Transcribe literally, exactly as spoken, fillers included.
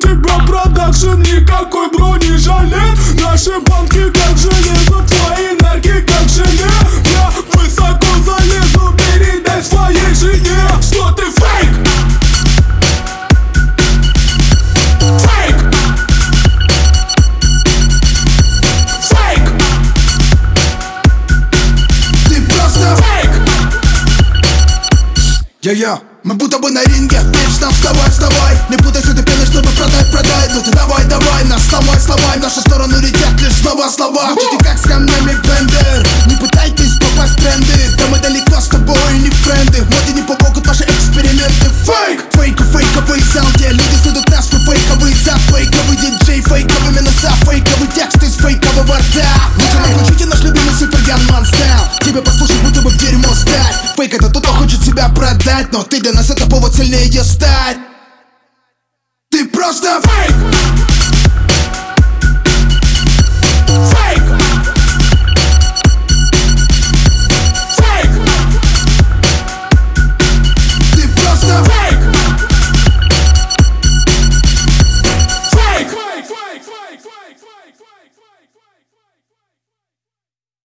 тебя продакшн, никакой бронежилет. Наши банки как железо, твои энергии как желе. Я высоко залезу, передай своей жене, что ты фейк. Фейк. Фейк. Ты просто фейк. Я-я, мы будто бы на ринге. Вечно вставай, вставай. Не путайся, ты пеной, чтобы продать, продай. Ну ты давай, давай, нас сломай, сломай. В нашу сторону летят лишь слова, слова. Чуть как с камнями бендер. Не пытайтесь попасть в тренды. Да мы далеко с тобой не френды. Вот и не помогут наши эксперименты. Фейк, фейку, фейковый саунд. Люди судят нас, что фейковый зад. Фейковый диджей, фейковый минуса. Фейковый текст из фейкового рта. Лучше нам включите наш любимый Суперган стайл. Тебе послушать, будто бы в дерьмо стать. Фейк это тот, кто хочет себя продать, но ты для нас это повод сильнее стать. Ты просто фейк.